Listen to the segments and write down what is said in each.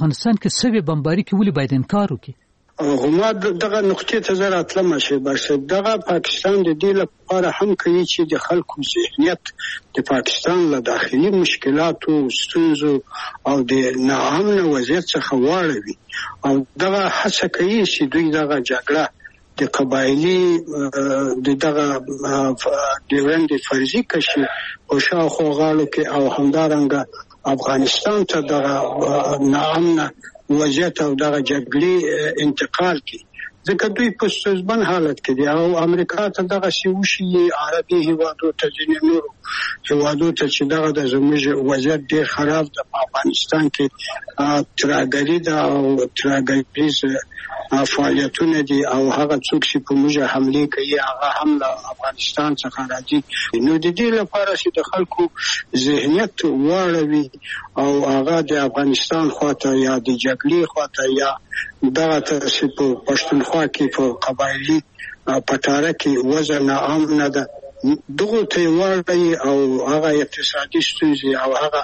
افغانستان کې سوي بمباري کې ولې باید انکار وکړي؟ غما دغه نقطې ته زه راتلم شي بس دغه پاکستان د دې لپاره هم کوي چې د خلکو ذهنیت د پاکستان له داخلي مشکلاتو ستونزو او د ناامن وضعیت څخه واړوي او دغه هڅه کوي چې دوی دغه جګړه د قبایلی دغه ډیورنډ فرضي کشي او شاوخوا غاړو کې او همدارنګه افغانستان ته دغه ناامن وضعیت او دغه جګړې انتقال کی ځکه دوی په ستونزمن حالت کې دي او امریکا ته دغه شیوشي عربي هیوادو ته ځینې نور هیوادو ته چې دغه د زموږ وضعیت ډیر خراب د افغانستان کې تراګری دا او تراګریز فعالیتونه دي او هغه څوک چې په موږ حمله کوي هغه هم له افغانستان څخه راځي نو د دې لپاره چې د خلکو ذهنیت واړوي او هغه د افغانستان خواته یا د جګړې خواته یا دغه چې په پښتونخوا کې په قبایلی پټاره کې وزن عام نه ده دغه ته واړی او هغه اقتصادي ستونزې او هغه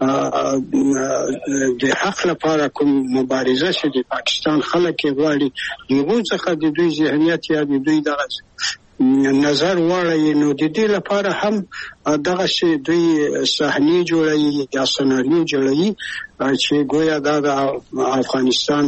د حق لپاره کوم مبارزه چې د پاکستان خلک غواړي یو څخه د دوی ذهنیت یا د دوی دغه نظر واړی نو د دې لپاره هم دغه چې دوی صحنه جوړوي یا سناریو جوړوي چې ګویا د افغانستان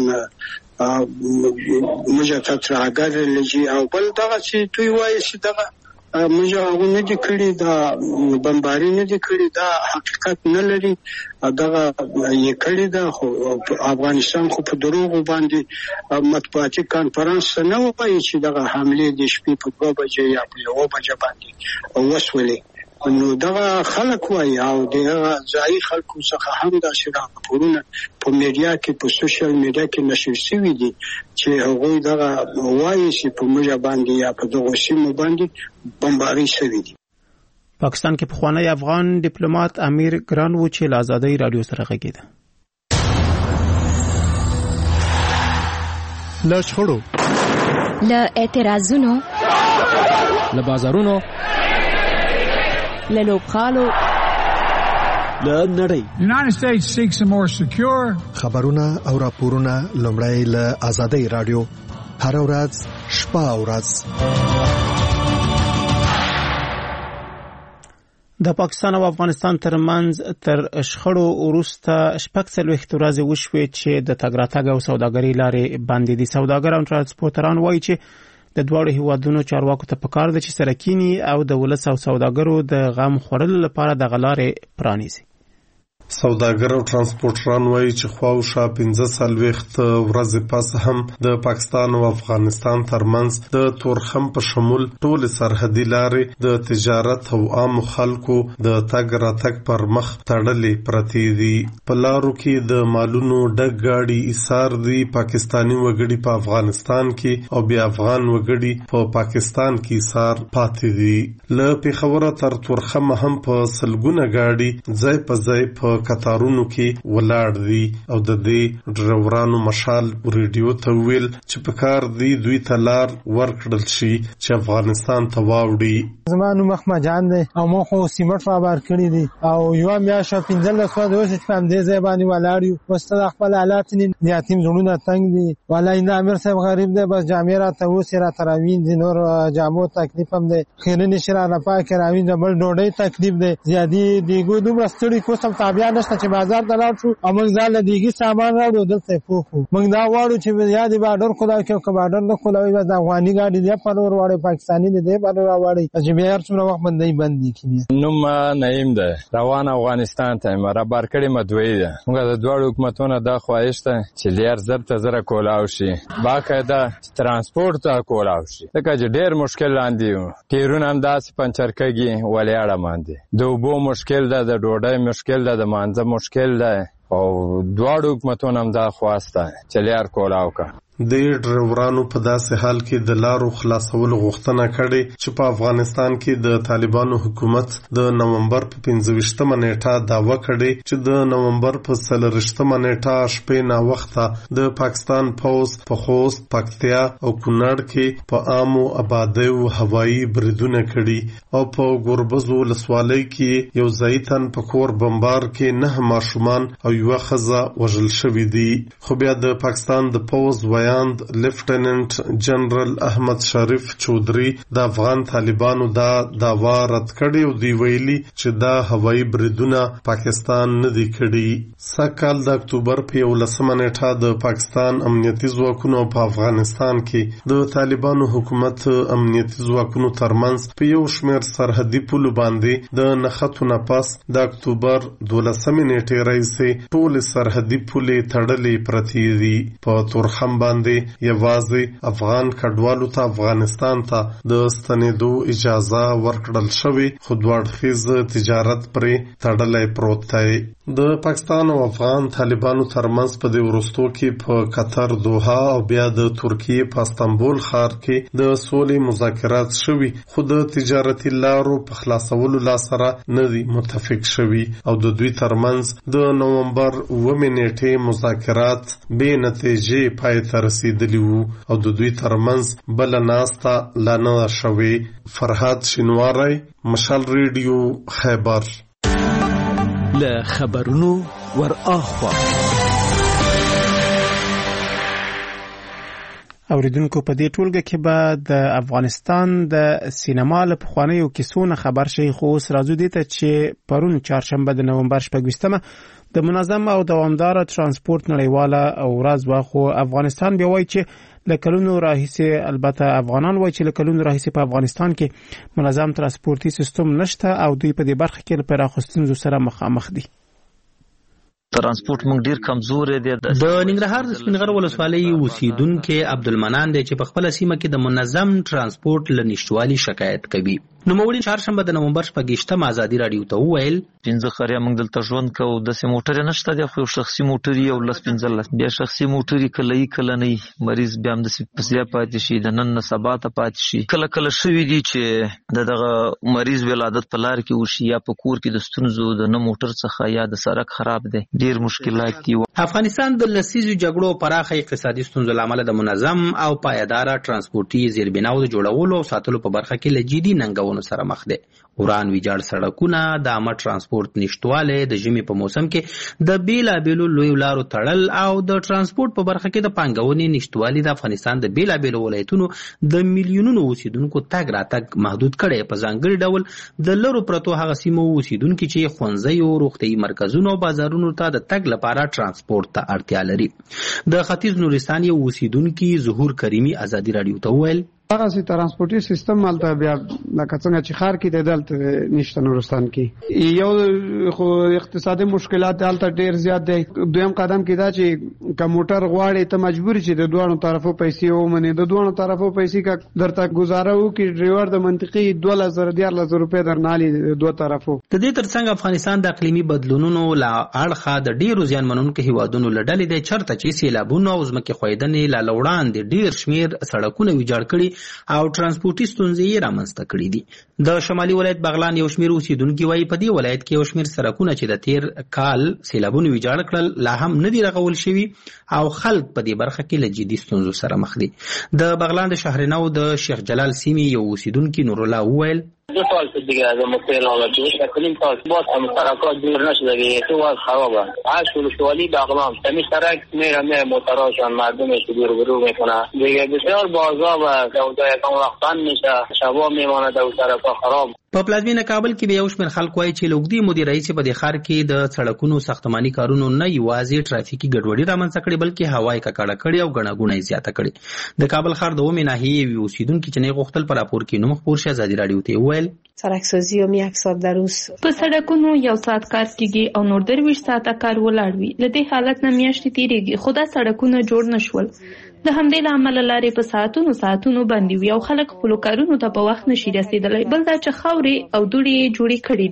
مجتمع راګر لږی او بل دغه چې دوی وایي چې دغه موږ هغه نه دي کړی دا بمباري نه دي کړی دا حقیقت نه لري دغه یې کړی دا خو افغانستان خو په دروغ باندې مطبوعاتي کانفرنس نه وایي چې دغه حمله د شپې په 2 بجې یا په 1 بجې باندې وسولې نو دغه خلک وایي او دغه ځای خلکو څخه هم دا راپورونه په میډیا کې په سوشل میډیا کې نشر شوي دي چې هغه دغه وایي چې په موږ باندې یا په دغه سیمه باندې بمباري شوي دي. پاکستان کې پخوانی افغان ډیپلوماټ امیر ګران و چې له آزادۍ رادیو سره غږیده. له شخړو له اعتراضونو له بازارونو له لوبخالو له نړۍ United States seeks a more secure خبرونه او راپورونه لومړی له آزادۍ رادیو هر ورځ شپه او ورځ. د پاکستان او افغانستان ترمنځ تر شخړو وروسته 46 ورځې وشوې چې د تګ راتګ او سوداګرۍ لارې بندې دي. سوداګر او ترانسپورتران وایي چې د دوړو هیوادونو چارواکو ته پکار دي چې سرکینی او د ولس او سوداګرو د غم خورل لپاره د غلارې پرانیزي. سوداګر او ترانسپورټران وایي چې خواوشا 15 ورځې پس هم د پاکستان او افغانستان ترمنځ د تورخم په شمول ټول سرحدي لارې د تجارت او عام خلکو د تګ راتګ پر مخ تړلې پرتې دي. په لارو کې د مالونو ډک ګاډي ایثار دي. پاکستانی وګړي په افغانستان کې او بیا افغان وګړي په پاکستان کې ایثار پاتې دي. له پیښور تر تورخم هم په سلګونه ګاډي ځای په ځای په کتارونو کې ولاړ دي او د دې ډرایورانو مشال ریډیو ته ویل چې په کار دی دوی تلار ورکړل شي چې افغانستان ته واوړي. زمانو مخما جان دی او مو خو سیمټ رابار کړی دي او یو بیا شو 15 سو د اوس په دې ځای باندې ولاړیو واستاد خپل حالات نه یتیم زړونه تنگ دي ولای نه امیر صاحب غریب دی بس جامع را ته اوس را تراوین دي نور جامو تکلیف هم دی خیرنه شرا نه پاک راوین د بل ډوډۍ تکلیف دی زیادی دیګو دومره ستړي کو سم تابع نشته چې بازار ته لاړ شو او موږ ځان له دیګي سامان راوړو دلته پوخو موږ دا واړو چې یادې بارډر خدای کې کباډر نه خدای د افغاني گاډي دی په نور واړې پاکستاني دی په نور واړې چې بیا هر څومره وخت باندې بندي کیږي. نوم نعیم ده روان افغانستان ته مربر کړي مدوي ده موږ د دوه حکومتونو د خواهش ته چې لیر زر ته زره کولاو شي باقاعده ترانسپورت ته کولاو شي لکه چې ډېر مشکل لاندې تیرون هم داسې پنچر کېږي ولیاړه باندې د اوبو مشکل ده د ډوډۍ مشکل ده د مانځه مشکل ده او دواړو حکومتونو هم دا خواسته چې لیر کولاو کا. د ډرایورانو په داسې حال کې د لارو خلاصولو غوښتنه کړې چې په افغانستان کې د طالبانو حکومت د نومبر په 25مه نیټه دعوه کړې چې د نومبر په 30مه نیټه شپې نا وخته د پاکستان پوز په خوست، پکتیا او کونړ کې په عامو آبادیو هوایي بریدونه کړي او په ګوربز ولسوالۍ کې یو ځایتن په کور بمبار کې 9 ماشومان او یو ښځه وژل شوي دي. خو بیا د پاکستان د پوز ویاند لیفټیننټ جنرال احمد شریف چودري د افغان طالبانو دا دعوا رد کړې او دی ویلي چې دا هوایي بریدونه پاکستان نه دی کړي. سکهال د اکتوبر په 11مه نیټه د پاکستان امنیتي ځواکونو په افغانستان کې د طالبانو حکومت امنیتي ځواکونو ترمنځ په یو شمېر سرحدي پولو باندې د نښتو نه پس د اکتوبر 12مې نیټې راهیسې ټولې سرحدي پولې تړلې پرتې دي. په تورخم باندې یوازې افغان کډوالو ته افغانستان ته د ستنېدو اجازه ورکړل شوې، خو دوه اړخیز تجارت پرې تړلی پروت دی. د پاکستان او افغان طالبانو ترمنځ په دې وروستو کې په قطر دوحه او بیا د ترکیې په استانبول ښار کې د سولې مذاکرات شوي، خو د تجارتي لارو په خلاصولو لا سره نه دي متفق شوي او د دوی ترمنځ د نومبر 9مې نیټې مذاکرات بې نتیجې پای ته رسیدلی وو او د دوی ترمنځ بله ناسته لا نه شوې. فرهاد شینواری، مشال ریډیو، خیبر. له خبرونو ور اخوا اوریدونکو په دې ټولګه کې به د افغانستان د سینما له پخوانیو کیسو نه خبر شي، خو اوس راځو دې ته چې پرون چهارشنبه د نومبر 26مه د منظم او دوامدار ترانسپورت نړیواله ورځ وه، خو افغانستان بیا وایي چې له کلونو راهیسې، البته افغانان وایي چې له کلونو راهیسې په افغانستان کې منظم ترانسپورتي سیستم نشته او دوی په دې برخه کې له پراخو ستونزو سره مخامخ دي. ترانسپورت موږ ډیر کمزور دي. د ننګرهار د سپینغر ولسوالۍ اوسیدونکو عبدالمنان دی چې په خپل سیمه کې د منظم ترانسپورت له نشټوالي شکایت کوي. نو موږ چهارشنبه د نومبر 28مه ازادي رادیو ته وویل 15 خریا موږ دلته ژوند کوو، داسې موټر نشته دی، خو شخصي موټر یو 15 بیا شخصي موټر کله نه مریض بیا هم د سپسیا پاتې شي، د نن نه سبا ته پاتې شي. کله شوي دي چې دغه مریض ولادت په لار کې وشي یا په کور کې د ستونزو د نه موټر څخه یا د سړک خراب دی، ډیر مشکلات دي. افغانستان د لسیزو جګړو پراخه اقتصادي ستونزو لامل د منظم او پایدار ترانسپورتي زیربناو د جوړولو او ساتلو په برخه کې له جدي ننګونو سره مخ دي. وران ویجاړ سړکونه، د عامه ترانسپورت نشټواله، د ژمي په موسم کې د بیلابیلو لوی لارو تړل او د ترانسپورت په برخه کې د پانګونې نشټوالي د افغانستان د بیلابیلو ولایتونو د میلیونونو اوسیدونکو تګ راتګ محدود کړي. په ځانګړي ډول د لرو پرتو هغه سیمو اوسیدونکو چې ښوونځي او روغتیايي مرکزونو او بازارونو ته د تګ لپاره ترانسپورت ته اړتیا لري. د ختیځ نورستان یو اوسیدونکو ظهور کریمی ازادي رادیو ته وویل هغه سي ترانسپورتي سیستم مالته بیا لکه څنګه چې خار کې د دلته نشته نورستان کې یو خو اقتصادي مشکلات دلته ډیر زیات دي. دویم قدم کې دا چې کمپیوټر غواړي ته مجبور چې د دوه طرفو پیسې ومنې، د دوه طرفو پیسې کا درته گزاره وکي ډرایور د منطقي 2000 روپے درنالي د دوه طرفو. د دې ترڅنګ افغانستان د اقلیمي بدلونونو لا اړخه د ډیرو زیانمنونکو هیوادونو لړلې د چرته چې سیلابونه او ځمکې خویدنې لا لوړان دي ډیر شمیر سړکونه ویجاړ کړي او ترانسپورتي ستونزې یې رامنځته کړي دي. د شمالي ولایت بغلان یو شمیر اوسیدونکو وایي په دې ولایت کې یو شمیر سړکونه چې د تیر کال سیلابونو ویجاړ کړل لا هم نه دي رغول شوي او خلک په دې برخه کې له جدي ستونزو سره مخ دي. د بغلان د شهرنو د شیخ جلال سیمې یو اوسیدونکو نور الله وویل 2 سال دیگه از مطلع آمده شد کنیم تا باز هم سرکات دور نشده دیگه تو از خرابه. هر ولسوالی بغلان تمی سرک میره موتراشان مردمش رو برو میکنه دیگه بسیار بازار و دودای کم وقتان میشه شبا میمانه دو سرکات خراب. په پلازمینه کابل کې به یو شمېر خلک وایي چې لوګدي مدیر رئیس په دې ښار کې د سړکونو ساختماني کارونو نه یوازې ټرافیکي ګډوډي رامنځته کړې بلکې هوایي ککړه کړې او ګڼه ګوڼه زیاته کړې. د کابل ښار د اومې ناحیې اوسیدونکي چې نه غوښتل په راپور کې نوم خپور شي ازادي رادیو ته وویل سړکسازي هم 1 ساعت در روز په سړکونو 1 ساعت کار کیږي او نور 23 ساعته کار ولاړ وي. له دې حالت نه میاشتې تیریږي خو دا سړکونه جوړ نشول. د همدې لامل لارې په ساعتونو باندې وي او خلک خپل کارونو ته په وخت نشي رسیدلی. بل دا چې خاورې او دوړې جوړې کړې دي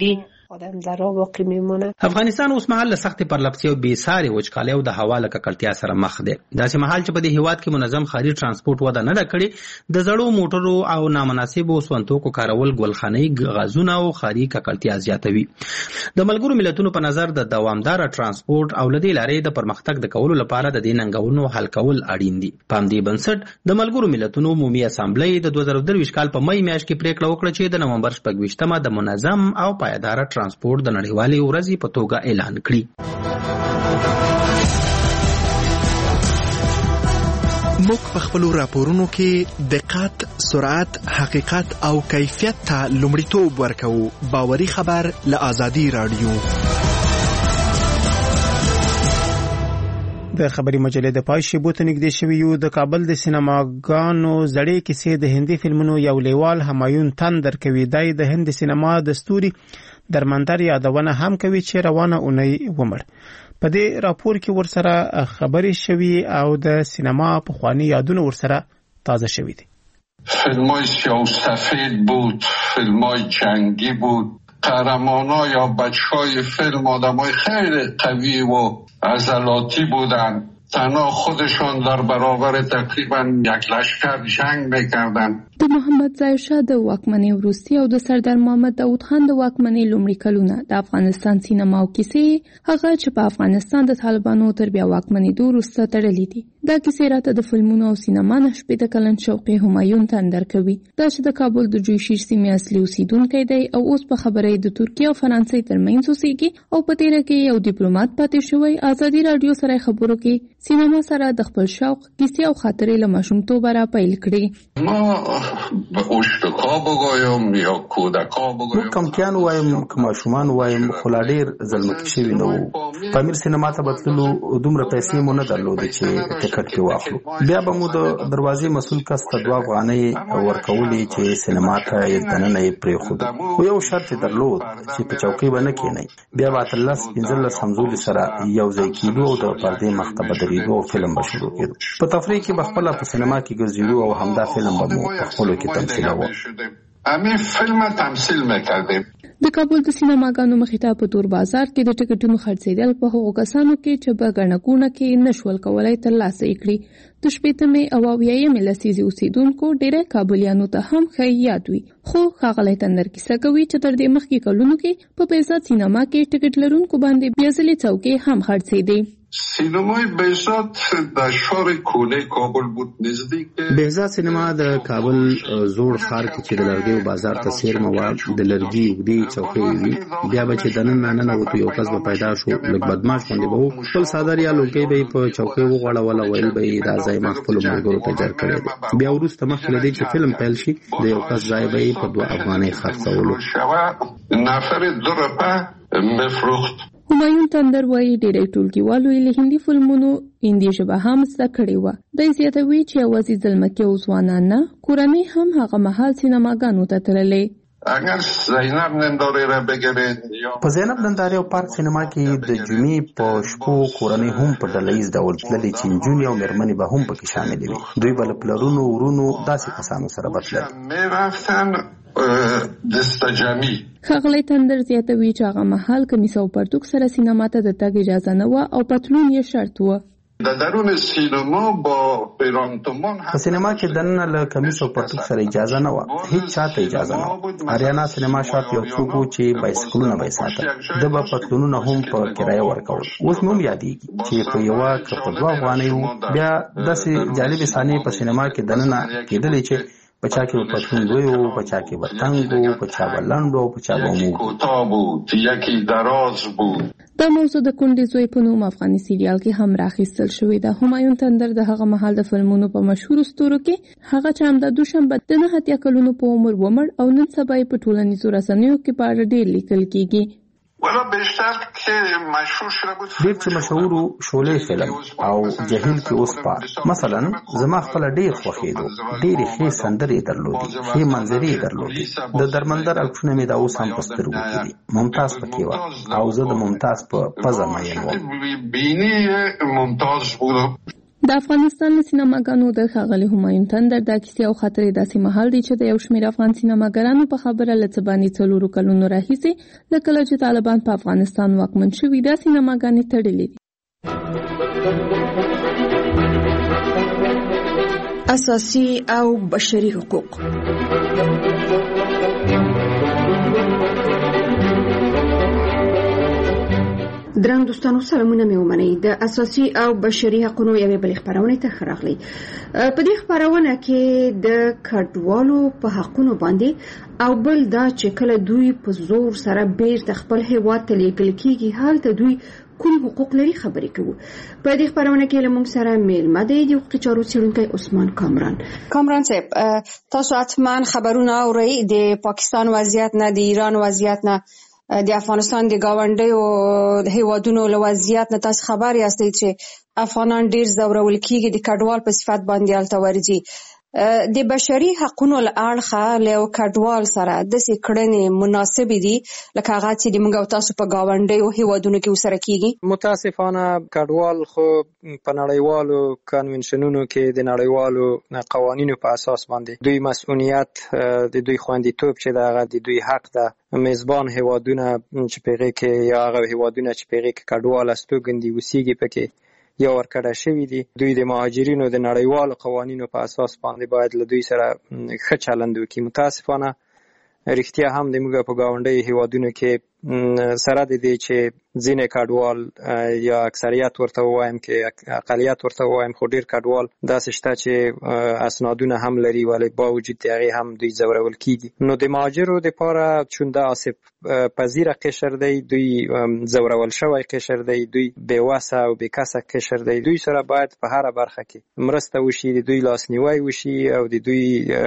آدم در راه باقی میمونه. افغانستان اوس مهال له سختې پرلپسې او بې سارې وچکالۍ او د هوا له ککړتیا سره مخ دی. داسې مهال چې په دې هیواد کې منظم ښاري ترانسپورت وده نه ده کړې، د زړو موټرو او نامناسبو سونتوکو کارول ګلخانه‌ای غازونه او ښاري ککړتیا زیاتوي. د ملګرو ملتونو په نظر د دوامداره ترانسپورت او له دې لارې د پرمختګ د کولو لپاره د دې ننګونو حل کول اړین دي. په همدې بنسټ د ملګرو ملتونو عمومي اسامبلې د 2023 کال په مې میاشت کې پریکړه وکړه چې د نومبر 28مه د منظم او پایدار ترانسپورت د نړیوالې ورځې په توګه اعلان کړي. موږ په خپل راپورونو کې دقت، سرعت، حقیقت او کیفیت ته لومړیتوب ورکوو. باوري خبر له آزادي رادیو. د خبري مجلې د پای شیبو ته نږدې شوي یو. د کابل د سینماګانو زړې کیسې د هندي فلمونو یو لیوال همایون تندر کوي. دی د هند سینما د ستوري درمندر یادونه هم کوي چې روانه اونۍ ومړ. په دې راپور کې ورسره خبرې شوي او د سینما پخوانی یادونه ورسره تازه شوي دي. فیلمای سیاه‌وسفید بود، فیلمای جنگی بود. قهرمانا یا بچهای فیلم آدمای خیلی قوی و عضلاتی بودن. تنها خودشان در برابر تقریبا یک لشکر جنگ میکردن. د محمد ظاهر شاه د واکمنۍ وروستي او د سردار محمد داود خان د واکمنۍ لومړي کلونه د افغانستان سینما او کیسې هغه چې په افغانستان د طالبانو تر بیا واکمنېدو وروسته تړلې دي. دا کیسې راته د فلمونو او سینما نه شپېته کلن شوقي همایون تندر کوي. دا چې د کابل د جوشیر سیمې اصلي اوسیدونکی دی او اوس په خبرې د ترکیه او فرانسې ترمنځ اوسېږي او په تېره کې یو ډیپلوماټ پاتې شوی. آزادي رادیو سره خبرو کې سینما سره د خپل شوق، کیسې او خاطرې له ماشومتوبه را پیل کړې. به اوشتکا بگویم یا کودکا بگویم. موږ کمکیان وایم که ماشومان وایم خو لا ډېر زلمکي شوي نه وو. په امیر سینما ته بتللو دومره پیسې مو نه درلودې چې ټکټ کې واخلو. بیا به مو د دروازې مسؤل کس ته 2 افغانۍ ورکولې چې سینما ته یې دننه یې پرېښودو. خو یو شرط یې درلود چې په چوکۍ به نه کښېنئ. بیا به 13-15 همزولي سره یو ځای کېدو او د پردې مخ ته به درېدو او فلم به شروع کېدو. په تفریح کې به خپله په سینما کې ګرځېدو او همدا فلم به مو په خپلو کې تمثیلوه. همین فیلم تمثیل میکردیم. د کابل د سینماګانو مخې ته په تور بازار کې د ټکټونو خرڅېدل په هغو کسانو کې چې په ګڼه ګوڼه کې نشول کولی ترلاسه یې کړي. د 80مې او 80مې لسیزې اوسېدونکو ډېری کابلیانو ته هم ښه یاد وي. خو ښاغلی تندر کیسه کوي چې تر دې مخکې کلونو کې په بهزاد سینما کې ټکټ لرونکو باندې بیا ځلې څوکۍ هم خرڅېدې. سینمای بهزاد در شهر کونه کابل بود. نزدیک بهزاد سینما د کابل زوړ ښار کې چې د لرګیو بازار ته څیرمه وه، د لرګي اوږدې چوکۍ وي. بیا به چې دننه ننوتو یو کس به پیدا شو، لږ بدماش غوندې به و. خپل څادر یا لوګۍ به یې په چوکۍ وغوړوله، ویل به یې دا ځای ما خپلو ملګرو ته جر کړی دی. بیا وروسته مخکې له دې چې فلم پیل شي د یو کس ځای به یې په 2 افغانۍ خرڅولو. نفر 2 روپه میفروخت. همایون تندر وایي ډېری ټولګیوالو یې له هندي فلمونو هندي ژبه هم زده کړې وه. دی زیاتوي چې یوازې زلمکي او ځوانان نه، کورنۍ هم هغه مهال سینماګانو ته تللې. اگر زینب نندارې را بګیرید په زینب نندارې او پارک سینما کې د جمعې په شپو کورنۍ هم په ډله ییز ډول تللې چې نجونې او مېرمنې به هم پکې شاملې وي. دوی به له پلرونو ورونو داسې کسانو سره به تلل. ښاغلی تندر زیاتوي چې هغه مهال کمیس او پرتوګ سره سینما ته د تګ اجازه نه وه او پتلون یې شرط وه. در درون سینما با پیرانتومان په سینما کې دننه له کمیس او پرتوګ سره اجازه نه وه. هیڅ چاته اجازه نه وه. اریانا سینما شاته یو څوک و چې بایسکلونه به یې ساتل. ده به پتلونونه هم په کرایه ورکول. اوس مې هم یادېږي چې په یوه که په 2 افغانۍ وو. بیا داسې جالبې صحنې په سینما کې دننه کېدلې چې په چا کې به پتلون لوی و، په چا کې به تنګ و، په چا به لنډ و، په چا به موږ. دا موضوع د کونډې زوی په نوم افغاني سریال کې هم راخیستل شوې ده. همایون تندر د هغه مهال د فلمونو په مشهورو ستورو کې هغه چې همدا دوشنبه د 9 کلونو په عمر ومړ او نن سبا یې په ټولنیزو رسنیو کې په اړه ډېر لیکل کېږي. ډېر چې مشهور شولې فلم او جهیل کې اوس پار مثلا زما خپل ډېر خوښېدو. ډېرې ښې سندرې درلودې، ښې منظرې درلودې. د درمندر عکسونه مې دا اوس هم په سترګو کې دي. ممتاز پکې وه او زه د ممتاز په پزه مین وم. د افغانستان له سینماګانو د ښاغلي همایون تندر دا کیسې او خاطرې داسې مهال دی چې د یو شمېر افغان سینماګرانو په خبره له څه باندې 4 کلونو راهیسې له کله چې طالبان په افغانستان واکمن شوي دا سینماګانې تړلې دي. اساسي او بشري حقوق. درنګ دوستانو سلامونه مې ومنئ. د اساسي او بشري حقوقو یوې بلې خبرونه ته راغلی. په دې خبرونه کې د کډوالو په حقوقو باندې او بل دا چې کله دوی په زور سره بیرته خپل هیواد ته لیږل کیږي هلته دوی کوم حقوق لري خبرې کوو. په دې خبرونه کې له موږ سره میلمه دی د حقوقي چارو څېړونکی عثمان کامران صاحب. تاسو حتما خبرونه اورئ د پاکستان وضعیت نه، د ایران وضعیت نه، د افغانستان د گاونډیو هیوادونو له وضعیت نه تاسو خبر یاستئ چې افغانان ډیر ځورول کیږي، د کډوال په صفت باندې هلته ورځي. د بشري حقوقو له اړخه له کډوال سره داسې کړنې مناسبې دي لکه هغه چې د موږ او تاسو په گاونډیو هیوادونو کې وسره کیږي؟ متاسفانه کډوال خو په نړیوالو کنونشنونو کې د نړیوالو قوانینو په اساس باندې دوی مسؤلیت د دوی خوندیتوب چې دغه د دوی حق ده. میزبان هیوادونه چې پیغه کې یا هغه هیوادونه چې پیغه کې کډوال استوګندي وسیږي پکې یا ورکړه شوی دي، دوی د مهاجرینو د نړیوالو قوانینو په اساس باندې باید له دوی سره ښه چلند وکړي. متاسفانه رښتیا هم د موږ په ګاونډي هیوادونو کې سره د دې چې ځینې کډوال یا اکثریت ورته وایم کې اقلیت ورته وایم خو ډیر کډوال داسې شته چې اسنادونه هم لري ولی با وجود هغه هم دوی ځورول کیږي. نو د مهاجرو لپاره چون دا آسیب پذیره قشر دی، دوی ځورول شوی قشر دی، دوی بې وسه او بې کسه قشر دی، دوی سره باید په هر برخه کې مرسته وشي، د دوی لاسنیوی وشي او د دوی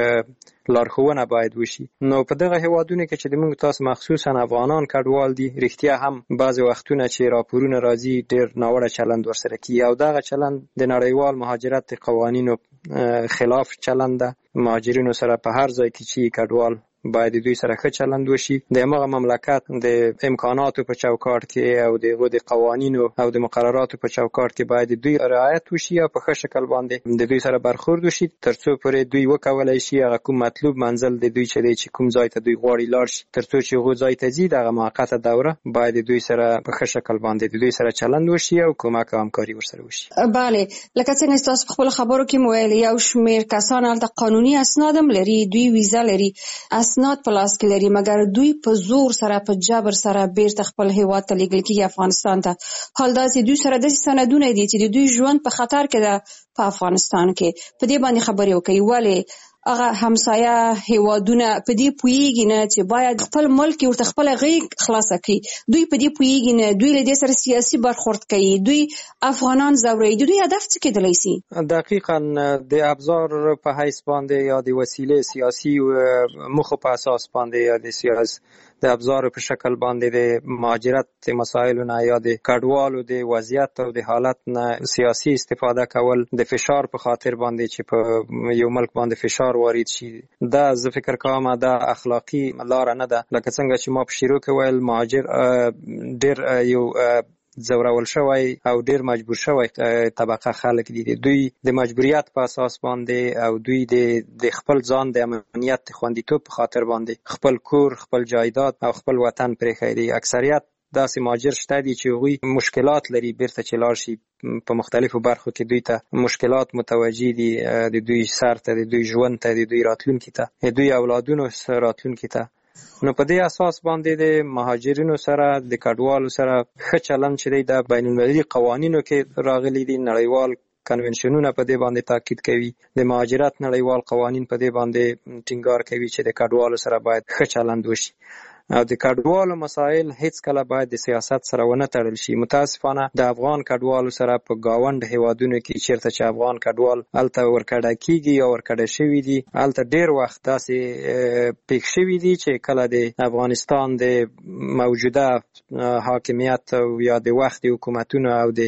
لارښوونه باید وشي. نو په دغه هیوادونو کې چې د موږ تاسو مخصوصا افغانان کډوال دي، رښتیا هم بعض وختونه چې راپورونه راځي ډیر ناوړه چلند ورسره کوي او دغه چلند د نړیوال مهاجرت قوانینو خلاف چلند ده. مهاجرینو سره په هر ځای کې چې کډوال باید دوی سره ښه چلند وشي. د هغه مملکت د امکاناتو په چوکاټ کې او د قوانینو او د مقرراتو په چوکاټ کې باید دوی رعایت وشي او په ښه شکل باندې د دوی سره برخورد وشي ترڅو پورې دوی وکولای شي هغه کوم مطلوب منزل د دوی چې کوم ځای ته دوی غواړي لاړ شي ترڅو چې هغه ځای ته ځي دغه موقته دوره باید دوی سره په ښه شکل باندې د دوی سره چلند وشي او کومک او همکاري ورسره وشي. بله، لکه څنګه تاسو خپل خبرو کې مویل یو شمیر کسان هلته قانوني اسناد هم لري، دوی ویزا لري، اسناد په لاس کې لري، مګر دوی په زور سره په جبر سره بیرته خپل هیواد ته لیږل کیږي افغانستان ته. حال دا چې دوی سره داسې سندونه دي چې د دوی ژوند په خطر کې ده په افغانستان کې. په دې باندې خبرې وکړي ولې هغه همسایه هیوادونه په دې پوهیږي نه چې باید خپل ملک ورته خپل غیږ خلاصه کړي؟ دوی په دې پوهیږي نه، دوی له دې سره سیاسي برخورد کوي، دوی افغانان ځوروي. دوی هدف څه کېدلی شي؟ دقیقاً د ابزار په حیث باندې یا د وسیلې سیاسي مخو په اساس باندې یا د سیاست د ابزار په شکل باندې د مهاجرت مسایلو نه یا د کډوالو د وضعیت او د حالت نه سیاسي استفاده کول د فشار په خاطر باندې چې په یو ملک باندې فشار وارد شي، دا زه فکر کوم دا اخلاقی لار نه ده. لکه څنګه چې ما په شروع کې ویل مهاجر ډیر یو ځورول شوی او ډیر مجبور شوی طبقه خلک دي. دوی د مجبوریت په اساس باندې او دوی د خپل ځان د امنیت خوندیتوب په خاطر باندې خپل کور، خپل جایداد او خپل وطن پرېښی دي. اکثریت داسې مهاجر شته دي چې هغوی مشکلات لري بیرته چې لاړ شي په مختلفو برخو کې دوی ته مشکلات متوجه دي، د دوی سر ته، د دوی ژوند ته، د دوی راتلونکي ته، د دوی اولادونو راتلونکي ته. نو په دې اساس باندې د مهاجرینو سره د کډوالو سره ښه چلند چې دی د بین المللي قوانینو کې راغلي دي، نړیوال کنونشنونه په دې باندې تاکید کوي، د مهاجرت نړیوال قوانین په دې باندې ټینګار کوي چې د کډوالو سره باید ښه چلند وشي او د کډوالو مسایل هیڅ کله باید د سیاست سره ونه تړل شي. متاسفانه د افغان کډوالو سره په گاوند هیوادونو کې چیرته چې افغان کډوال الته ورکړه کیږي یا ورکړه شوی دي، الته ډیر وخت داسې پېښ شوی دي چې کله د افغانستان د موجوده حاکمیت یا د وخت حکومتونو او د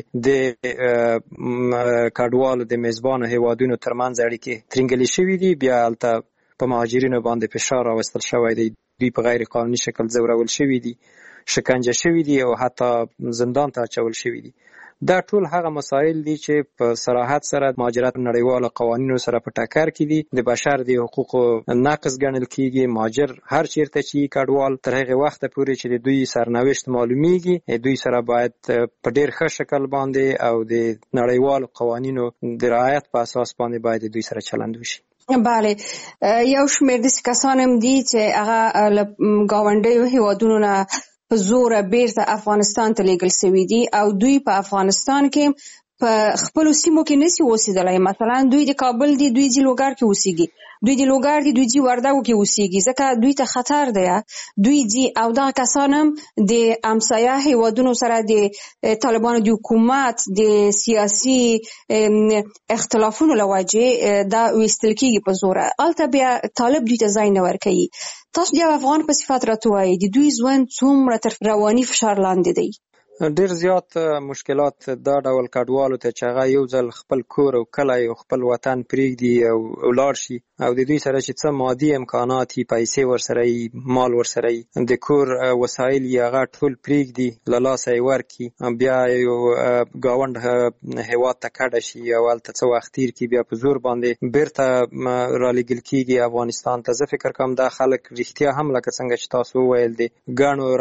کډوالو د میزبانو هیوادونو ترمنځ اړیکې ترنګلې شوی دي، بیا الته په مهاجرینو باندې فشار راوستل شوی دی، دوی په غیر قانوني شکل ځورول شوي دي، شکنجه شوي دي او حتی زندان ته اچول شوي دي. دا ټول هغه مسایل دي چې په صراحت سره مهاجرت نړیوالو قوانینو سره په ټکر کې دي. د بشر د حقوقو نقض ګڼل کیږي. مهاجر هر چیرته چې کډوال تر هغه وخت پورې چې د دوی سرنوشت معلومیږي دوی سره باید په ډیر ښه شکل باندې او د نړیوالو قوانینو د رعایت په اساس باندې باید دوی سره چلند وشي. بله، یو شمېر داسې کسان هم دي چې هغه له ګاونډیو هیوادونو نه په زوره بیرته افغانستان ته لیږل سوي دي او دوی په افغانستان کې په خپلو سیمو کې نشي اوسېدلی. مثلا دوی د کابل دي، دوی د لوګر کې اوسېږي، دوی د لوګر دي، دوی د وردګو کې اوسېږي، ځکه دوی ته خطر دی. دوی دي او دغه کسان هم د همسایه هیوادونو سره د طالبانو د حکومت د سیاسي اختلافونو له وجې دا ویستل کېږي په زوره. هلته بیا طالب دوی ته ځای نه ورکوي. تاسو د افغان په صفت راته وایئ د دوی ژوند څومره تر رواني فشار لاندې دی؟ ډیر زیات مشکلات دا ډول کډوالو ته چې هغه یو ځل خپل کور او کلی او خپل وطن پرېږدي او ولاړ شي او د دوی سره چې څه مادي امکانات یې، پیسې ورسره یې، مال ورسره یې، د کور وسایل یې هغه ټول پرېږدي، له لاسه یې ورکړي، بیا یو ګاونډ هېواد ته کډه شي او هلته څه وخت تېر کړي، بیا په زور باندې بیرته رالیږل کېږي افغانستان ته. زه فکر کوم دا خلک رښتیا هم لکه څنګه چې تاسو وویل د ګڼو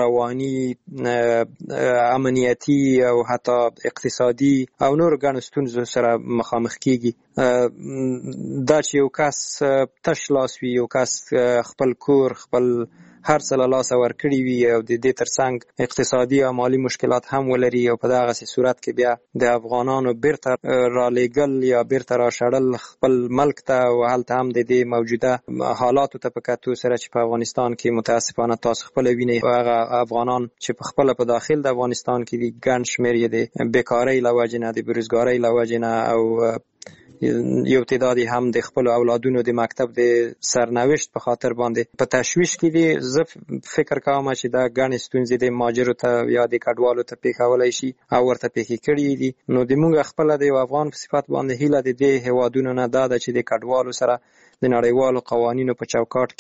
رواني امنیتي او حتی اقتصادي او نور ګڼو ستونزو سره مخامخ کېږي. دا چې یو کس تش لاس وي، یو کس خپل کور خپل هر څه له لاسه ورکړي وي او د دې ترڅنګ اقتصادي او مالي مشکلات هم ولري او په دغسې صورت کې بیا د افغانانو بیرته رالیږل یا بیرته راشړل خپل ملک ته او هلته هم د دې موجوده حالاتو ته په کتو سره چې په افغانستان کې متاسفانه تاسو خپله وینئ هغه افغانان چې په خپله په داخل د افغانستان کې دي ګڼ شمېر یې د بیکارۍ له وجې نه، د بېروزګارۍ له وجې نه او یو تعداد هم د خپل اولادونو د مکتب د سرنوشت په خاطر باندې په تشویش کې دي. زه فکر کوم چې دا ګڼې ستونزې د مهاجرو ته یا د کډوالو ته پیښولی شي او ورته پیښې کړي دي. نو د موږ خپله د یو افغان په صفت باندې هیله د دې هیوادونو نه دا ده چې د کډوالو سره د نړیوالو قوانینو په چوکاټ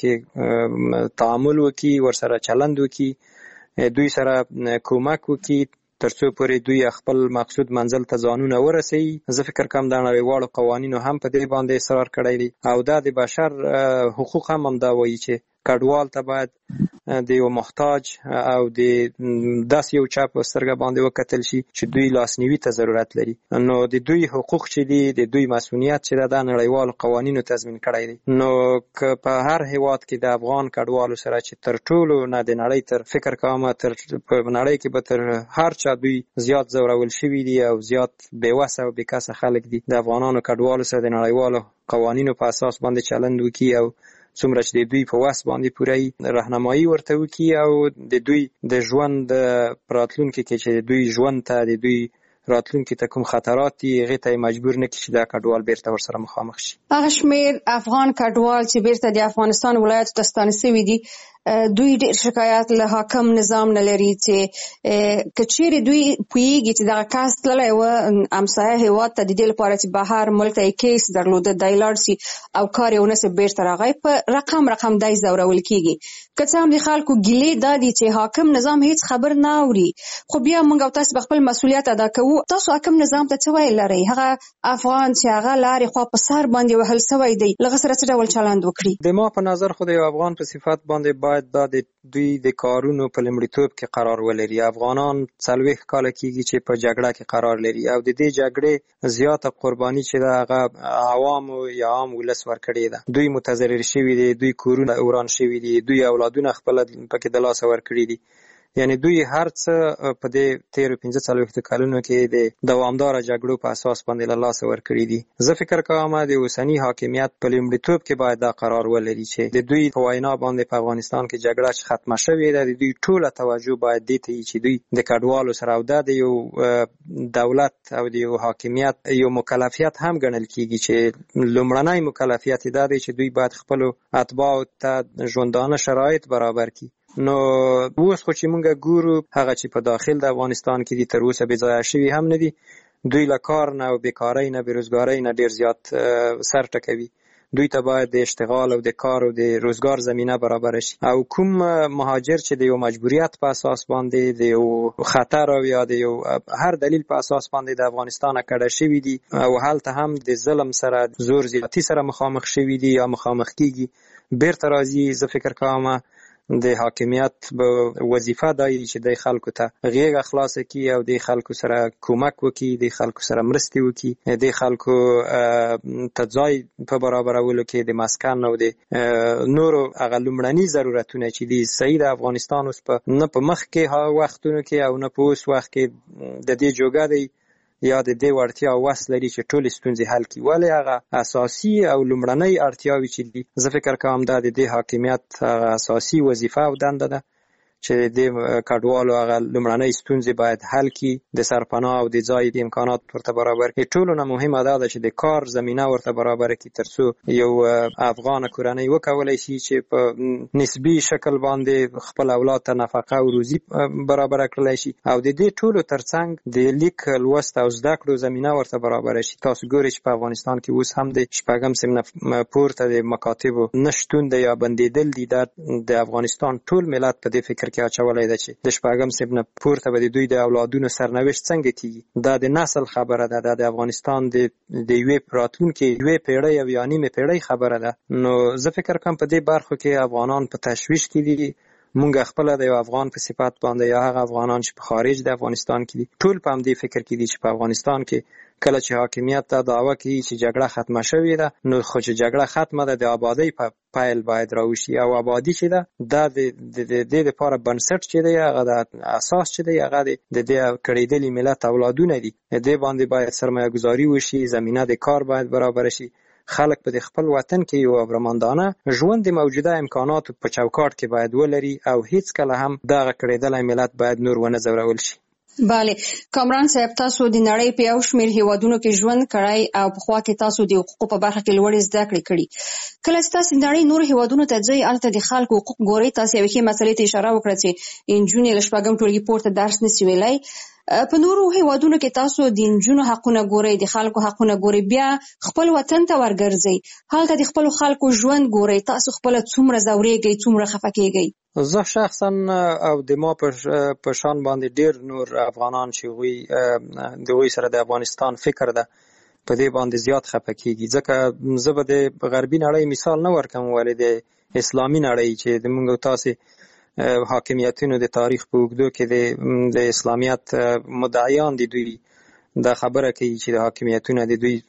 کې تعامل وکړي، ورسره چلند وکړي، دوی سره کومک وکړي ترڅو پورې دوی خپل مقصود منزل ته ځانونه ورسوي. زه فکر کوم د نړیوالو قوانینو هم په دې باندې اصرار کړی دی او دا د بشر حقوق هم همدا وایي چې کډوال ته باید د یو محتاج او د داسې یو چا په سترګه باندې وکتل شي چې دوی لاسنیوي ته ضرورت لري. نو د دوی حقوق چې دي، د دوی مسؤلیت چې د نړیوالو قوانینو تضمین کړی دی. نو که په هر هیواد کې د افغان کډوالو سره چې تر ټولو نه د نړۍ تر فکر کوم تر په نړۍ کې به تر هر چا دوی زیات ځورول شوي دي او زیات بېوسه او بېکسه خلک دي، د افغانانو کډوالو سره د نړیوالو قوانینو په اساس باندې چلند وکړي او څومره چې د دوی په وس باندې پوره راهنمایي ورته وکړي او د دوی د ژوند په راتلونکي کې چې د دوی ژوند ته د دوی راتلونکي ته کوم خطرات دي هغې ته مجبور نه کړي چې دا کډوال بیرته ورسره مخامخ شي. هغه شمېر افغان کډوال چې بیرته د افغانستان ولایاتو ته ستانه سوي دي دوی ډېر شکایات له حاکم نظام نه لري چې که چیرې دوی پوهېږي چې دغه کس تللی و همسایه هېواد ته د دې لپاره چې بهر ملک ته یې کیس درلوده دی لاړ سي او کار یې ونه سي بیرته راغی په رقم دی ځورول کېږي. که څه هم د خلکو ګیلې دا دي چې حاکم نظام هیڅ خبر نه اوري، خو بیا موږ او تاسو به خپل مسؤلیت ادا کوو. تاسو حاکم نظام ته څه ویل لرئ؟ هغه افغان چې هغه لارې خوا په سر باندې وهل سوی دی له هغه سره څه ډول چلند وکړي؟ د ما په نظر خو د یو افغان په صفت باندې باید دا د دوی د کارونو په لومړیتوب کې قرار ولري. افغانان 40 کاله کېږي چې په جګړه کې قرار لري او د دې جګړې زیاته قرباني چې ده هغه عوامو یا عام ولس ورکړې ده. دوی متضرر شوي دي، دوی کورونه وران شوي دي، دوی اولادونه خپله پکې د لاسه ورکړي دي. یعنی دوی هر څه په دې 13-15 کلونو کې د دوامداره جګړو په اساس باندې له لاسه ورکړي دي. زه فکر کوم د اوسني حاکمیت په لومړیتوب کې باید دا قرار ولري چې د دوی په وینا باندې په افغانستان کې جګړه چې ختمه شوې ده د دوی ټوله توجه باید دې ته وي چې دوی د کډوالو سره او دا د یو دولت او د یو حاکمیت یو مکلفیت هم ګڼل کېږي چې لومړنی مکلفیت دا دی چې دوی باید خپلو اتباعو ته ژوندانه شرایط برابر کړي. نو اوس خو چې مونږ ګورو هغه چې په داخل د افغانستان کې دي تر اوسه بې ځایه شوي هم نه دي. دوی له کار نه او بیکارۍ نه بېروزګارۍ نه ډېر زیات سر ټکوي. دوی ته باید د اشتغال او د کار او د روزګار زمینه برابر شي او کوم مهاجر چې د یو مجبوریت په اساس باندې د یو خطر او یا د یو هر دلیل په اساس باندې د افغانستان کډه شوي دي او هلته هم د ظلم سره زور زیاتی سره مخامخ شوي دي یا مخامخ کیږي بیرته راځي. زه فکر کوم د حاکمیت به وظیفه دی چې د خلکو ته غیږ خلاص کړي او د خلکو سره کومک وکړي، د خلکو سره مرستې وکړي، د خلکو ته ځای په برابرولو کې د مسکن او د نورو هغه لومړني ضرورتونه چې دي صحیح د افغانستان اوس په نه په مخ کې وختونو کې او نه په اوس وخت کې د دې جوګه دی یا د دې وړتیا او وس لري چې ټول ستونزې حل کړي. ولې هغه اساسي او لومړنۍ اړتیاوې چې دي زه فکر کوم دا د دې حاکمیت هغه اساسي وظیفه او دنده ده چې د کډوالو هغه لومړنۍ ستونزې باید حل کړي، د سرپناه او د ځای د امکانات ورته برابر کړي. ټولو نه مهمه دا ده چې د کار زمینه ورته برابر کړي ترڅو یو افغان کورنۍ وکولای شي چې په نسبي شکل باندې خپل اولاد ته نفقه او روزي برابر کړلی شي او د دې ټولو ترڅنګ د لیک لوست او زده کړو زمینه ورته برابر شي. تاسو ګورئ چې په افغانستان کې اوس هم د شپږم سیم پورته د مکاتبو نشتون دی یا بندیدل دي. د افغانستان ټول ملت په دې فکر کې اچولای دی چې د شپږم سیم نه پورته به د دوی د اولادونو سرنوشت څنګه کیږي. دا د نسل خبره ده، د افغانستان د یوې راتلونکي یوې پیړۍ او یا نیمه پیړۍ خبره ده. نو زه فکر کوم په دې برخو کې افغانان په تشویش کې دي. مونږ خپل د یو افغان په صفت باندې یا هغه افغانان چې په خارج د افغانستان کې دي ټول په همدې فکر کې دي چې په افغانستان کې کله چې حاکمیت ته دعوه کوي چې جګړه ختمه شوې ده نو خو چې جګړه ختمه ده د آبادۍ په پیل باید راوشي او آبادي چې ده دا د دې لپاره بنسټ چې دی هغه د اساس چې دی هغه د دې کړېدلي ملت اولادونه دي. دې باندې باید سرمایه گذاري وشي، زمینه د کار باید برابر شي، خلک په خپل وطن کې یو ابرمندانه ژوند د موجوده امکاناتو په چوکاټ کې باید ولري او هیڅ کله هم دغه کړېدلی ملت باید نور ونه ځورول شي. بله کامران صاحب، تاسو د نړۍ په یو شمېر هیوادونو کې ژوند کړی او پخوا کې تاسو د حقوقو په برخه کې لوړې زده کړې کړي. کله چې تاسو د نړۍ نور هیوادونو ته ځئ هلته د خلکو حقوق ګورئ. تاسو یوې ښې مسلې ته اشاره وکړه چې نجونې له شپږم ټولګي پورته درس نشي ویلی. په نورو هیوادونو کې تاسو د نجونو حقونه ګورئ، د خلکو حقونه ګورئ، بیا خپل وطن ته ورګرځئ، هلته د خپلو خلکو ژوند ګورئ. تاسو خپله څومره ځورېږئ، څومره خفه کېږئ؟ زه شخصا او د ما په شان باندې ډیر نور افغانان چې د هغوی سره د افغانستان فکر ده په دې باندې زیات خفه کېږي. ځکه زه به د غربي نړۍ مثال نه ورکوم، ولې د اسلامي نړۍ چې د موږ تاسې حاکمیتونو د تاریخ په اوږدو کې د اسلامیت مدعیان دي دوی دا خبره کوي چې د حاکمیتونه د دوی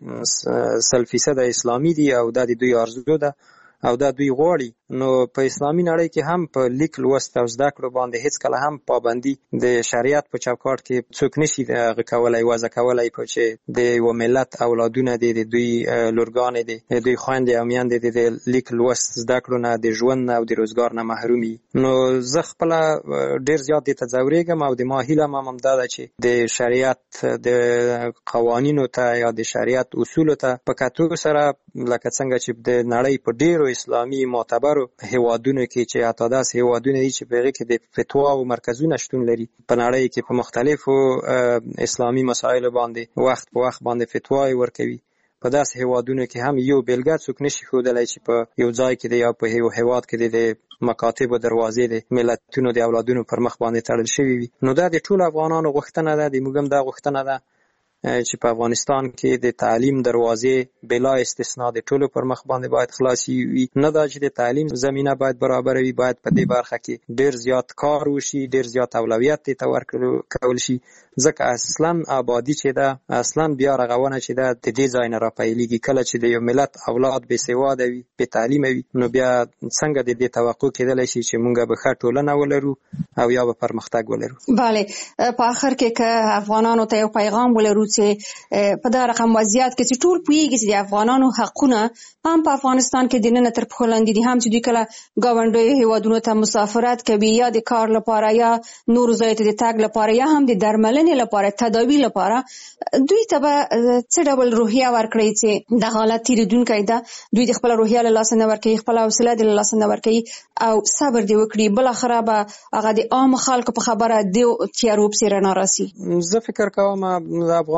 100% اسلامي دي او دا د دوی آرزو ده او دا دوی غواړي. نو په اسلامي نړۍ کې هم په لیک لوست او زده کړو باندې هیڅ کله هم پابندي د شریعت په چوکاټ کې څوک نشي هغه کولای وضع کولای چې د یو ملت اولادونه دي، د دوی لورګانې دي، د دوی خویندې او میندې دي د لیک لوست زده کړو نه، د ژوند نه او د روزګار نه محرومي. نو زه خپله ډیر زیات دې ته ځورېږم او د ما هیله هم دا ده چې د شریعت د قوانینو ته یا د شریعت اصولو ته په کتو سره لکه څنګه چې د نړۍ په ډیرو اسلامي معتبرو هیوادونو کې چې حتی داسې هیوادونه دي چې په هغې کې د فتوا او مرکزونه شتون لري په نړۍ کې په مختلفو اسلامي مسایلو باندې وخت په وخت باندې فتواې ورکوي. په داسې هیوادونو کې هم یو بیلګه څوک نشي ښودلی چې په یو ځای کې دی یا په یو هیواد کې د مکاتبو دروازې د ملتونو د اولادونو پر مخ باندې تړل شوي وي. نو دا د ټولو افغانانو غوښتنه ده، د موږ هم دا غوښتنه ده چې په افغانستان کې د تعلیم دروازې بلا استثنا د ټولو پر مخ باندې باید خلاصي وي. نه دا چې د تعلیم زمینه باید برابر وي، باید په دې برخه کې ډیر زیات کار وشي، ډیر زیات اولویت ته ورکول شي. ځکه اصلا آبادی چې ده اصلا بیا رغونه چې ده د دې ځای نه راپیلېږي. کله چې د یو ملت اولاد بې سواده وي، بې تعلیمه وي، نو بیا څنګه د دې توقع کېدلی شي چې موږ به ښه ټولنه ولرو او یا به پرمختګ ولرو. بله په آخر کې که افغانانو ته یو پیغام ولرو چې په دا رقم وضعیت کې چې ټول پوهېږي چې د افغانانو حقونه هم په افغانستان کې د ننه تر پښو لاندې دي، هم چې دوی کله ګاونډیو هیوادونو ته مسافرت کوي یا د کار لپاره یا نورو ځایو ته د تګ لپاره یا هم د درملنې لپاره، تداوی لپاره، دوی ته به څه ډول روحیه ورکړئ چې د حالت تېرېدونکی ده، دوی د خپله روحیه له لاسه نه ورکوي، خپله حوصله د له لاسه نه ورکوي او صبر دې وکړي، بالاخره به هغه د عامو خلکو په خبره د تیارو پسې رڼا راسي. زه فکر کوم د افغانانو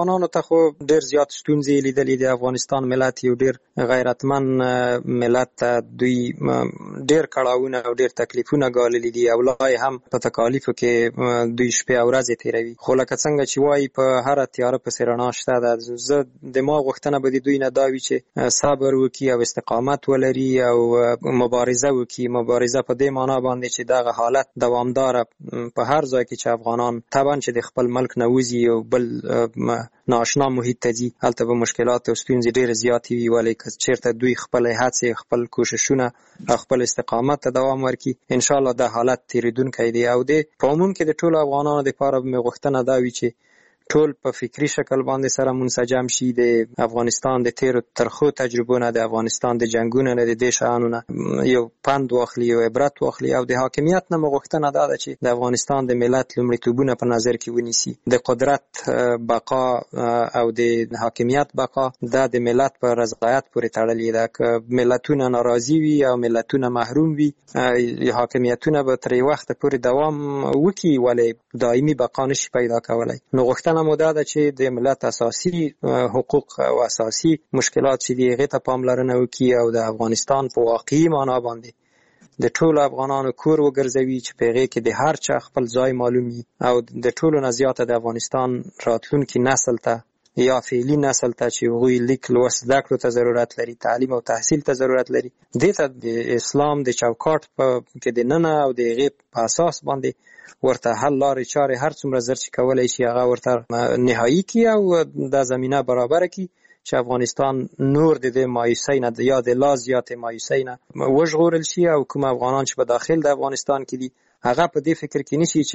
افغانانو ته خو ډیر زیات ستونزې لیدلې د افغانستان ملت یو ډیر غیرتمن ملت دوی ډیر کړهونه او ډیر تکلیفونه ګاللي دي او لا هم په تکالیفو کې دوی شپې او ورځې تیروي خو لکه څنګه چې وایي په هر تیاره پسې رڼا شته ده زه د ما غوښتنه به د دوی نه دا وي چې صبر وکړي او استقامت ولري او مبارزه وکړي مبارزه په دې معنا باندې چې دغه حالت دوامدار په هر ځای کې چې افغانان طبعا چې د خپل ملک نه وځي او بل ناآشنا محیط ته ځي هلته به مشکلات او ستونزې ډېرې زیاتې وي ولې که چېرته دوی خپلې هڅې خپل کوششونه او خپل استقامت ته دوام ورکړي انشاءالله دا حالت تېرېدونکی دی او د په عموم کې د ټولو افغانانو دپاره به مې غوښتنه دا وي چې ټول په فکری شکل باندې سره منسجم شي د افغانستان د تیرو ترخو تجربو نه د افغانستان د جنگونو نه د دې شیانو نه یو پند واخلي یو عبرت واخلي او د حاکمیت نه مو غوښتنه دا ده چې د افغانستان د ملت لومړیتوبونه په نظر کې ونیسي د قدرت بقا او د حاکمیت بقا دا د ملت په رضایت پورې تړلې ده که ملتونه ناراضي وي او ملتونه محروم وي حاکمیتونه به تر یو وخته پورې دوام وکړي ولې دایمي بقا نشي پیدا کولی نو غوښتنه مو دا ده چې د ملت اساسي حقوق او اساسي مشکلات چې دي هغې ته پاملرنه وکړي او د افغانستان په واقعي معنا باندې د ټولو افغانانو کور وګرځوي چې په هغې کې د هر چا خپل ځای معلوم وي او د ټولو نه زیاته د افغانستان راتلونکي نسل ته یا فعلي نسل ته چې هغوی لیک لوست زده کړو ته ضرورت لري تعلیم او تحصیل ته ضرورت لري دې ته د اسلام د چوکاټ کې د ننه او د هغې په اساس باندې ورته حل لارې چارې هر څومره زر چې کولی شي هغه ورته نهایي کړي او دا زمینه برابره کړي چې افغانستان نور د دې مایوسۍ نه یا د لا زیاتې مایوسۍ نه وژغورل شي او کوم افغانان چې په داخل د افغانستان کې دي هغه په دې فکر کې نشي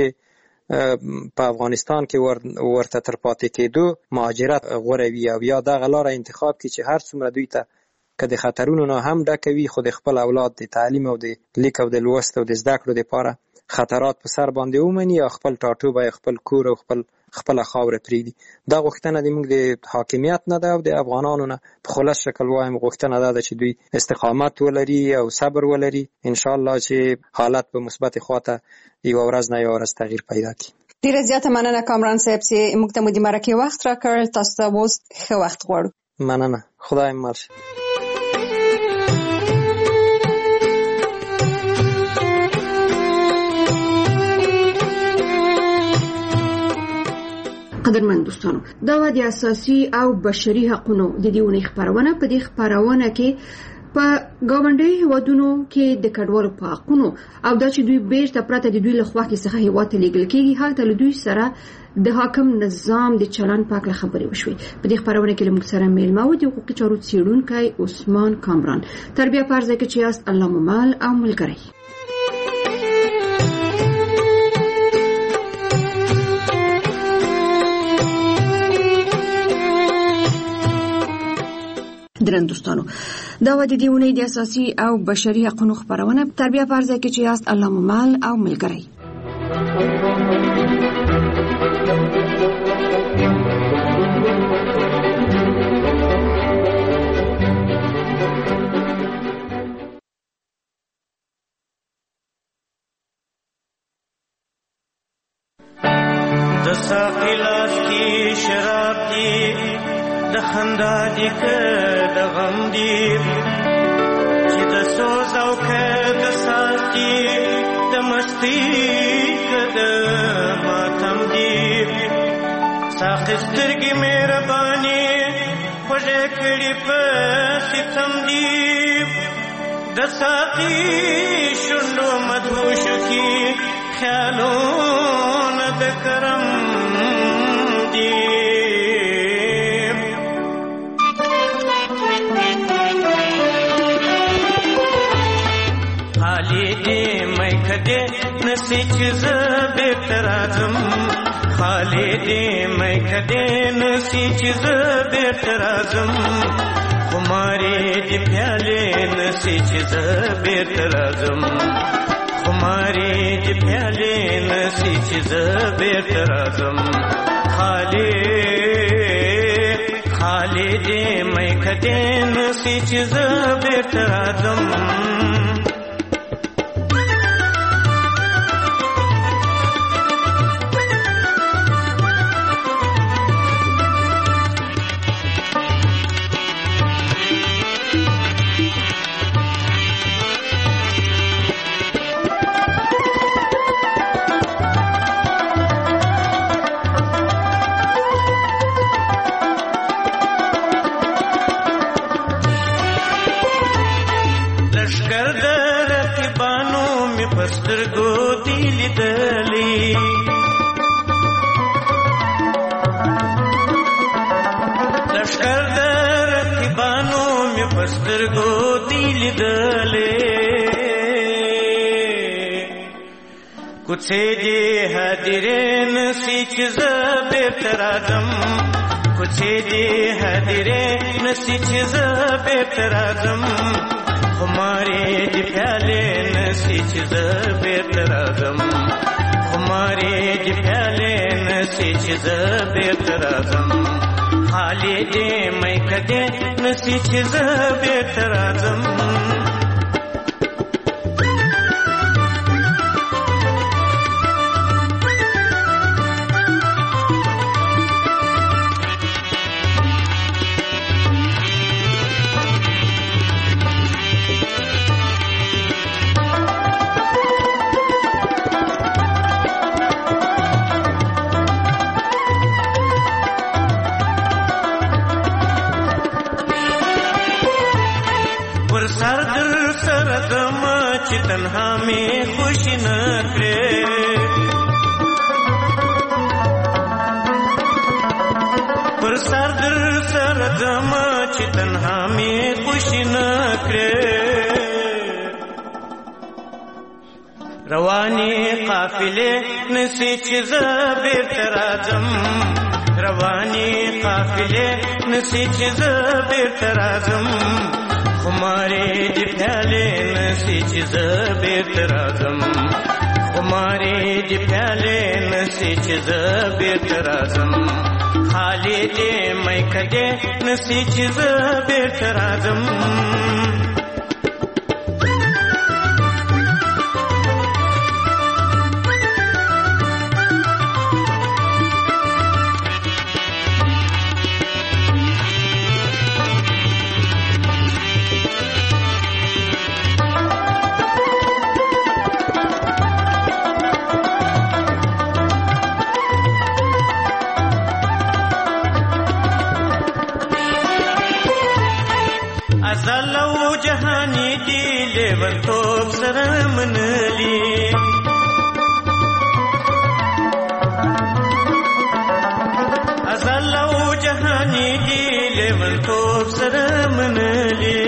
چې په افغانستان کې ورته تر پاتې کېدو مهاجرت غوره وي او یا دغه لاره انتخاب کړي چې هر څومره دوی ته که د خطرونو نه هم ډکه وي خو د خپل اولاد د تعلیم او د لیک او د لوست او د زده کړو دپاره خطرات په سر باندې ومني او خپل ټاټوبی خپل کور او خپله خاوره پرېږدي دا غوښتنه د موږ د حاکمیت نه ده او د افغانانو نه په خلاص شکل وایم غوښتنه دا ده چې دوی استقامت ولري او صبر ولري انشاءالله چې حالت په مثبت خواته یوه ورځ نه یوه ورځ تغییر پیدا کړي ډېره زیاته مننه کامران صاحب چې موږ ته مو د مرکې وخت راکړ تاسو ته اوس ښه وخت غواړو مننه خدای مل شه قدرمن دوستانو دا و د اساسي او بشري حقوقو د دې ونې خبرونه په دې خبرونه کې په ګاونډي هیوادونو کې د کډوالو په حقوقو او دا چې دوی بیرته پرته د دوی له خوا کې څخه هیواد ته لیږل کېږي هلته له دوی سره د حاکم نظام د چلن په اړه خبرې وشوې په دې خبرونه کې موږ سره میلمه و د حقوقي چارو څېړونکی عثمان کامران تر بیا فرض کې چې یاست الله ممال او ملګری درن دوستانو دا و د دې ونې د اساسي او بشري حقوقو خبرونه تر بیا فرض کې چې یاست الله ممال او ملګری د ساقلاس کی شراب دی د خندا دی که د غم دی چې د سوز او که د ساز دی د مستی که د ماتم دی ساقی سترګې مهرباني خوږې کړي په ستم دی د ساقی شونډو مدهوشو کې خیالونه د کرم دی خالی دی مې کده نسی چې زه بیرته راځم خالی دی مې کده نسی چې زه بیرته راځم خمارې دی پیالې نسی چې زه بیرته راځم خمارې دی پیالې نسی چې زه بیرته راځم خالی دی مې کده نسی چې زه بیرته راځم پسترګو دی لیدلې لشکر د رقیبانو مې پسترګو دی لیدلې کوڅې دې هدیرې نسی چې زه بیرته راځم کوڅې دې هدیرې نسی چې زه بیرته راځم خمارې دې پیالې نسی چې زه بیرته راځم خمارې دې پیالې نسی چې زه بیرته راځم خالې دې میکه دې نسی چې زه بیرته راځم تنها میں خوش نہ کرے پر سر در سر دما چی تنها میں خوش نہ کرے روانی قافلے نسی چیز بیرته راځم روانی قافلے نسی چیز بیرته راځم خمارے دی پیالے نسی چیز بیرته راځم خمارے دی پیالے نسی چیز بیرته راځم خالی دی میکه دی نسی چیز بیرته راځم ازلو جهانی دی لیون توب سرمنلی ازلو جهانی دی لیون توب سرمنلی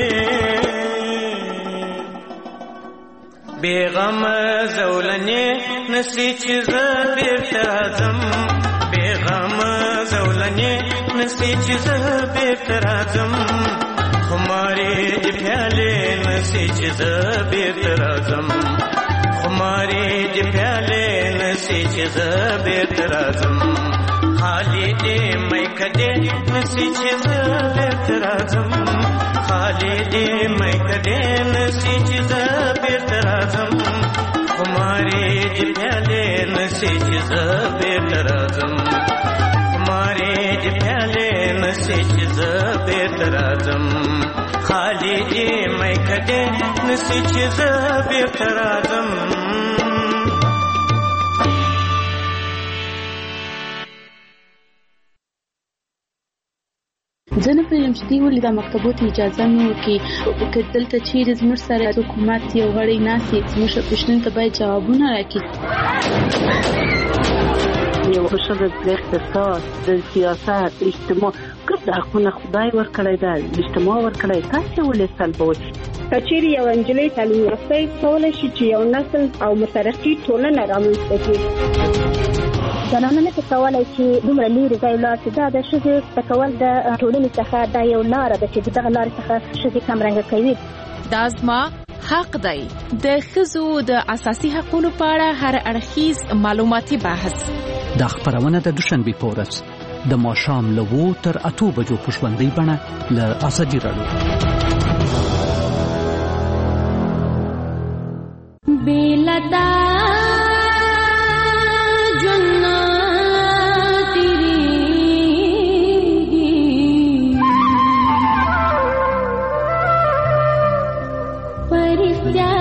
بیغم زولنی نسی چیز بیرته راځم بیغم زولنی نسی چیز بیرته راځم خمارے دی پیالے نسی چیز بیرته راځم خمارے دی پیالے نسی چیز بیرته راځم خالی دی میکه دی نسی چیز بیرته راځم خالی دی میکه دی نسی چیز بیرته راځم خمارے دی پیالے نسی چیز بیرته راځم خمارے دی پیالے نسی چیز بیرته راځم خالی دی میکه دی نسی چیز بیرته راځم زه نه پوهېږم چې دوی ولې دا مکتبو ته اجازه نه ورکوي که دلته چیرې زموږ سره حکومت یو غړی ناست وي زموږ پوښتنو ته باید جوابونه راکړي یو ښځه د اقتصاد د سیاست اجتماع ګډ حقونه خدای ورکړی ده اجتماع ورکړی تاسې ولې سلبوئ که چیرې یو نجلۍ تعلیم یافته کولی شي چې یو نسل او مترقي ټولنه رامنځته کړي زنانه نه کولی چې دومره لیرې ځای ولاړ شي دا د ښځې کول د ټولنې څخه دا یو لاره ده چې دغه لارې څخه ښځې کمرنګه کوي دا زما حق دی د ښځو د اساسي حقوقو په اړه هر اړخیز معلوماتي بحث دا خبرونه د دوشنبه په ورځ د ماښام له 2 تر 8 بجو په ژوندۍ بڼه له ازادي راډیو بیلتا Yeah.